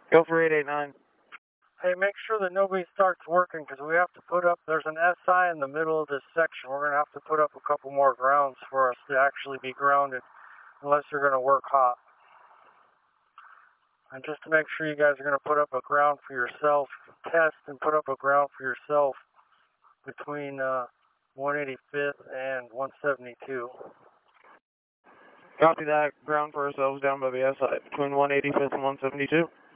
Go for 889. Hey, make sure that nobody starts working because we have to put up, there's an SI in the middle of this section. We're going to have to put up a couple more grounds for us to actually be grounded unless you're going to work hot. And just to make sure you guys are going to put up a ground for yourself, test and put up a ground for yourself between 185th and 172. Copy that. Ground for ourselves down by the SI between 185th and 172.